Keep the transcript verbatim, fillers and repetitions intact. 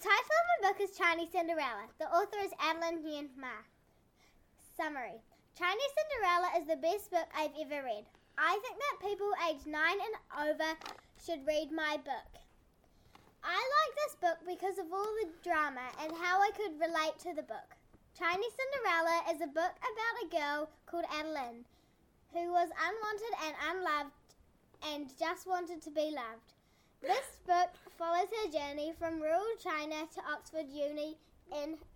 title of my book is Chinese Cinderella. The author is Adeline Nguyen Ma. Summary. Chinese Cinderella is the best book I've ever read. I think that people aged nine and over should read my book. I like this book because of all the drama and how I could relate to the book. Chinese Cinderella is a book about a girl called Adeline who was unwanted and unloved and just wanted to be loved. This book follows her journey from rural China to Oxford Uni in